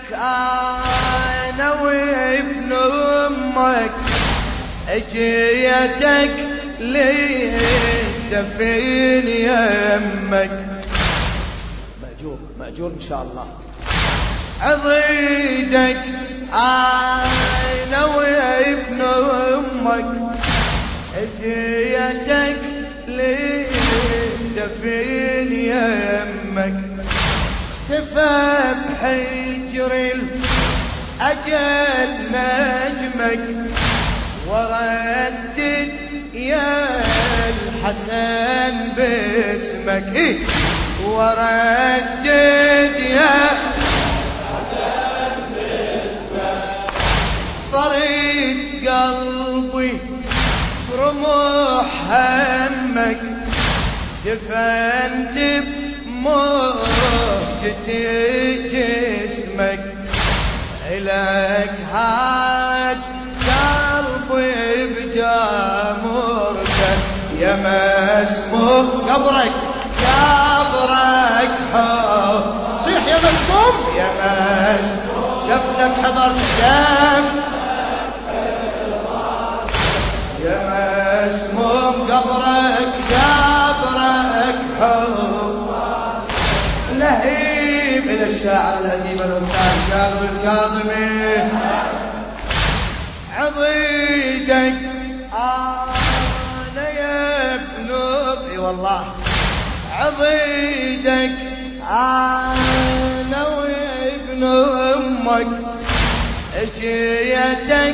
انا وابن امك اجيتك لدفين يمك. مأجور ان شاء الله. عضيدك انا وابن امك اجيتك لدفين يمك. اختفى بحجر الاجل نجمك وردد يا الحسن باسمك. وردد يا الحسن باسمك. فريد قلبي برموح همك دفنت بموجتي جسمك. إلك هاج قلبي بجامرتك يا مسموم قبرك قبرك حب. صيح يا مسموم يا مسموم دفنك حضرت دم يا مسموم قبرك حب. لهيب إلى الشاعر الأديب الأستاذ كاظم الكاظمي. عضيدك أنا يا ابن أبي والله. عضيدك أنا وابن أمك اجيتك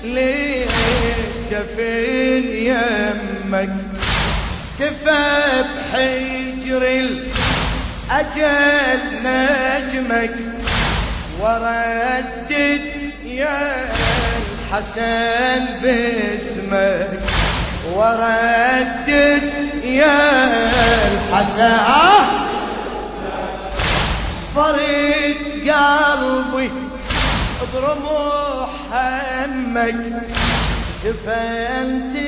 لدفين يمك. كفى بحجر الأجل نجمك وردد يا الحسن باسمك. وردد يا الحسن. فريد قلبي برموح همك دفنت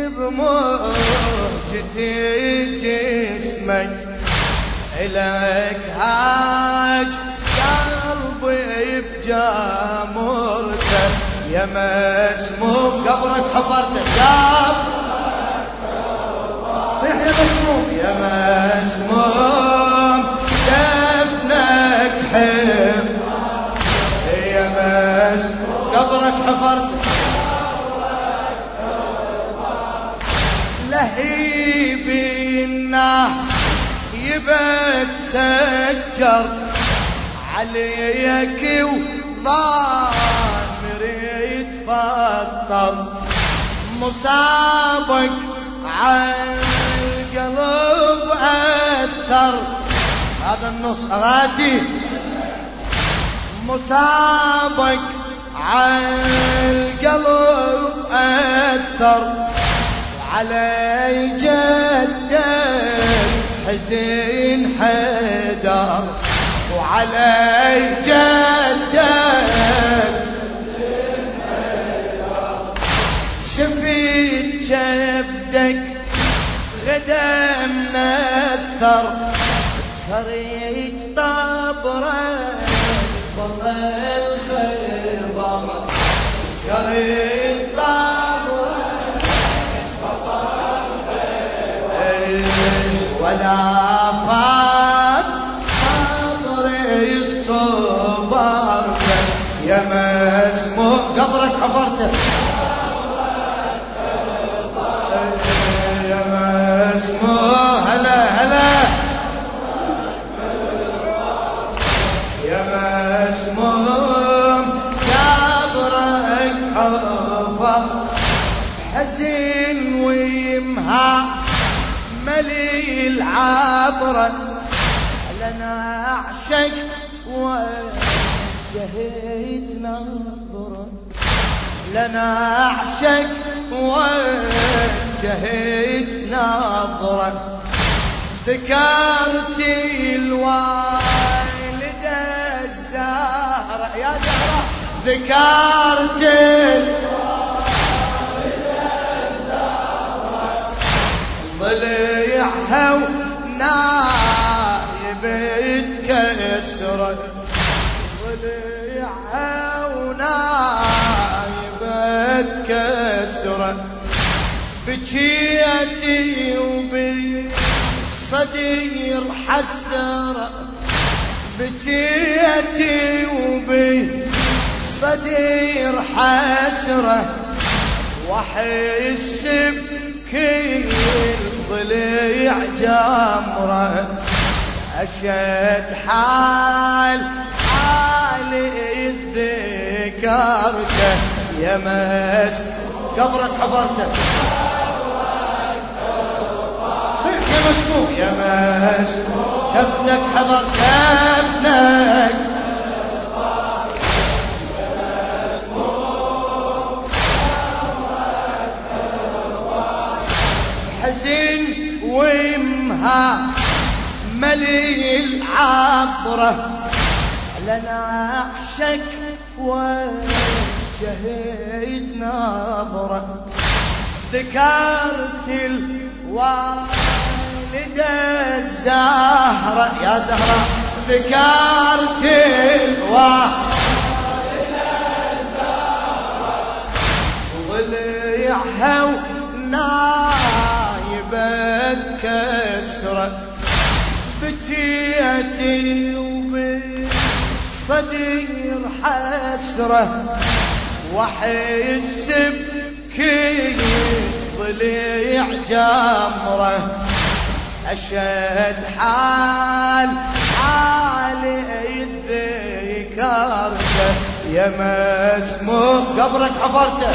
بموجتي جسمك. إلك هاج قلبي بجامرتك يا مسموم قبرك حضرتك صيح يا مسموم يا مسموم دفنك حب يا مسموم قبرك حفرتك. لهيب النار يبت سجر عليك وضامري يتفطر. مصابك عالقلب أثر. هذا النص أغاتي. مصابك عالقلب أثر علي جدك حزين حدر. وعلي جدك حزين حدر. شفيت جبدك غدا منثر كريت طبرك بطل خيبر. كريت طبرك بطل خيبر. ولا فات خاطري الصبر يا مسموم قبرك حفرته يا مسموم. هلا هلا يا مسموم قبرك حفر. حزين ويمها ملي العبرة لنا أعشق وجهيت نظرة. لنا أعشق وجهيت نظرة. ذكرت الوالدة الزهرة يا زهرة. ذكرت الوالدة الزهرة ضليعها ونايب يتكسر. ضليعها ونايبة كسرة بجيتي وبالصدير حسرة بجيتي وبالصدير حسرة واحس بكل ضليع جمرة أشد حالي ذكرته يا مس قبرك حفرته صيح يا مسموح يا مس كفنك حضر كفنك حزين وامها ملي العبرة لنا أحشك وجهيد نظرة ذكرت الوالدة الزهرة يا زهرة ذكرت الوالدة الزهرة ضليعها ونايبة كسرة بجيتي وبالصدير حسرة واحس بكل ضليع جمرة أشد حالي ذكرته يا مسموح قبرك حفرته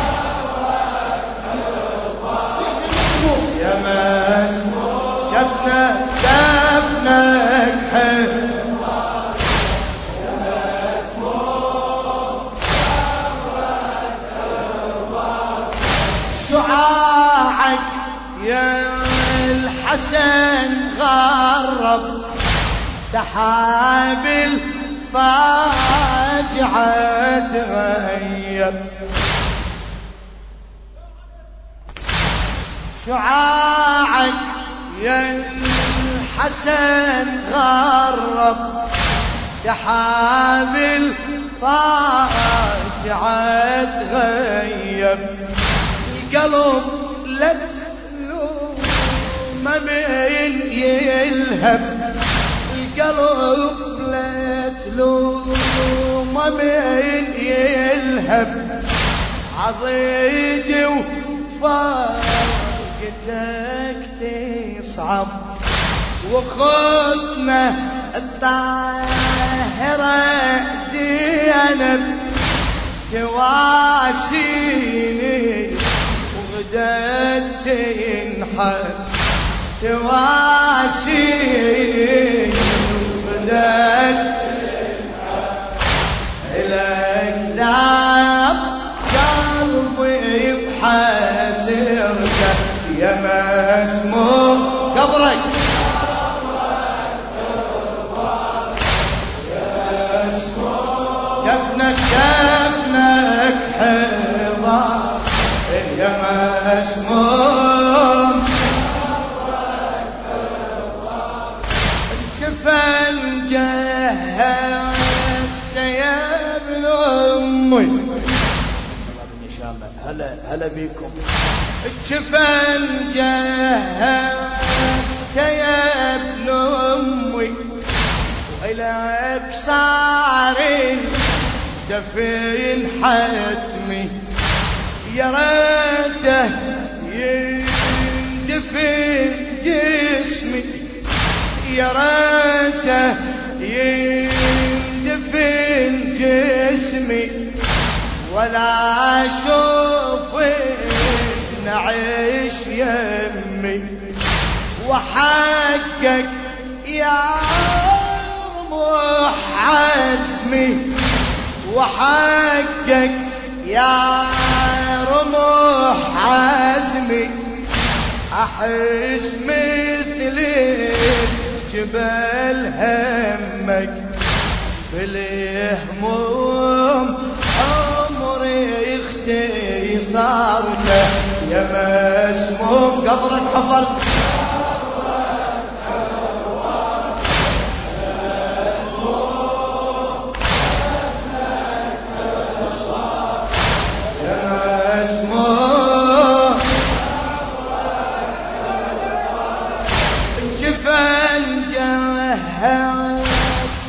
يا مسموح كفنك حب شعاعك يا الحسن غرب سحاب الفاجعة تغيب شعاعك يا الحسن غرب سحاب الفاجعة تغيب القلب لتلوم من يلهب القلب لتلوم من يلهب عضيدي وفرقتك تصعب وختمة الطاهرة زينب تواسيني وغدت تنحب تواسيني وغدت تنحب إلك ذاب قلبي بحسرته يا مسموح قبرك كفنك حضار يا مسموم الجفن جهزت يا ابن امي هلا بيكم الجفن جهزت يا ابن امي وإلك صار دفين حتمي يا ريته يندفن جسمي يا ريته يندفن جسمي ولا اشوف نعيش يمي وحقك يا رمح عزمي وحقك يا رمح عزمي أحس مثل جبل همك بالهموم عمري اختصارته يا مسموم قبرك حفرت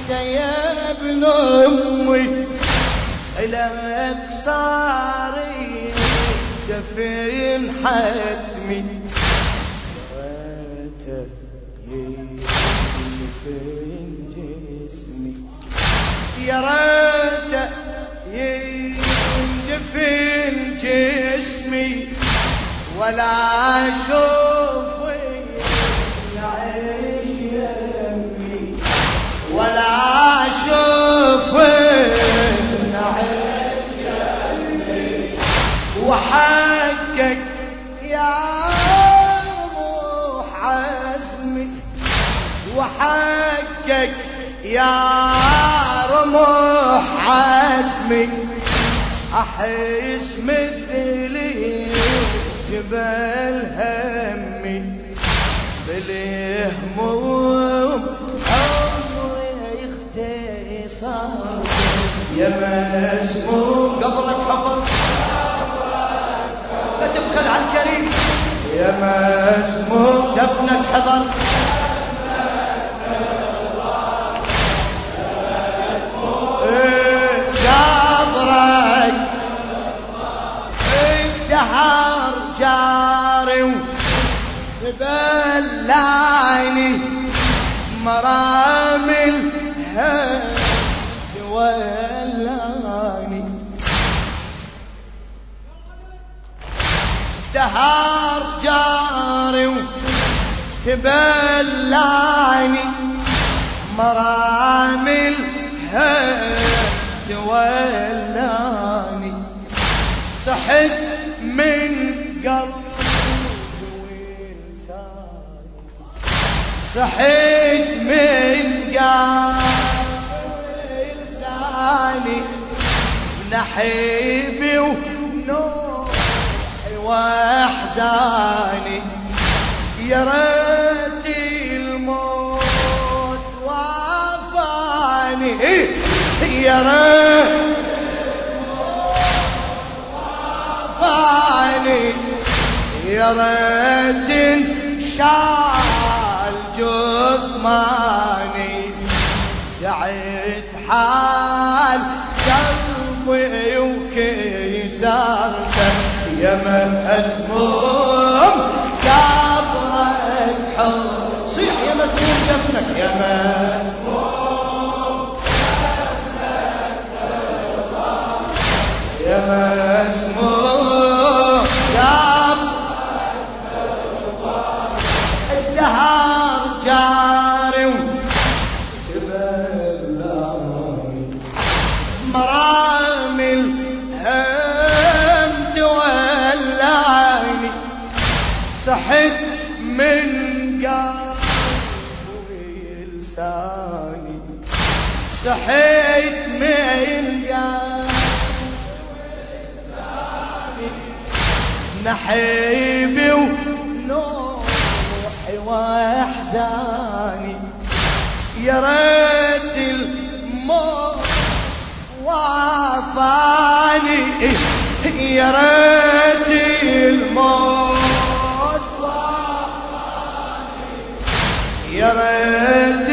يا ابن أمي إلك صاري دفين حتمي ريته يدفن جسمي يا ريته يدفن جسمي ولا أشوف العيش يمي ولا أشوف العيش يمي وحقك يا روح عزمي وحقك يا رموح عزمي أحس مثلي جبل همي بالهموم عمري اختصار يا مسموم قبرك حفظ لا تبخل على الكريم يا مسموم دفنك حضر الدهر جاري وبلعني مرامل تولاني دهر جاري وتبلعني مرامل تولاني صحت من قلبي ولساني صحيت من قلبي ولساني نحيبي ونوحي واحزاني يا ريت الموت وافاني يا ريت يا ريت انشال جثماني دعيت حال قلبي وكسرته يا من أسموم قبرك حر صيح يا مسموم دفنك يا مسموم يا مسموم الدهر جاري وتبلعني مرامل هم تولعني صحت من قلبي لساني صحيت من قلبي نحيبي ونوحي واحزاني يا ريت الموت وافاني يا ريت الموت وافاني يا ريت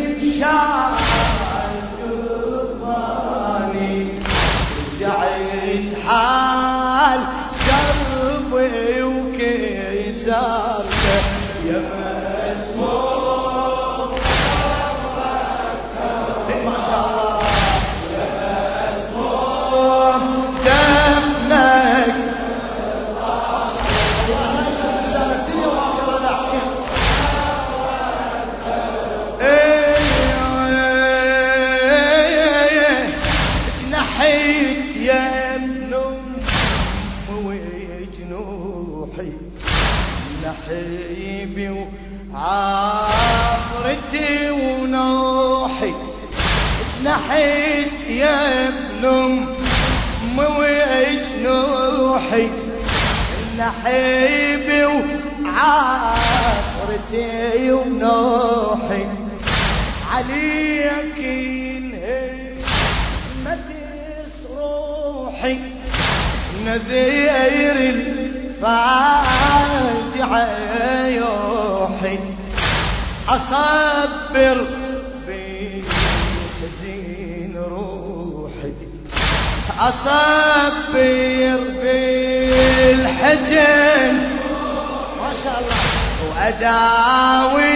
انشال جثماني رجعت حال قلبي وكسرته يا مسموم ما شاء الله يا مسموم دفنك ما شاء الله لا سنتي واخر الاحجام نحيت يا ابن وجنوحي نحيبي وعافرتي ونوحي نحيت يا ابن وجنوحي نحيبي وعافرتي ونوحي عليك انهمتي روحي نذير الفاجعة يوحي أصبر حزين روحي أصبر بالحزن ما شاء الله وأداوي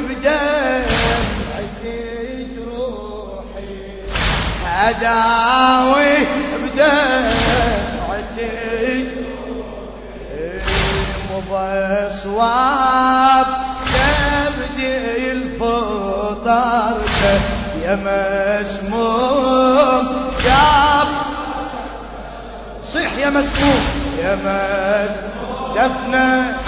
بدمعتي جروحي أداوي بدمعتي وبصواب تبدي الفطر يا مسموم يا صيح يا مسموم يا مسموم دفنه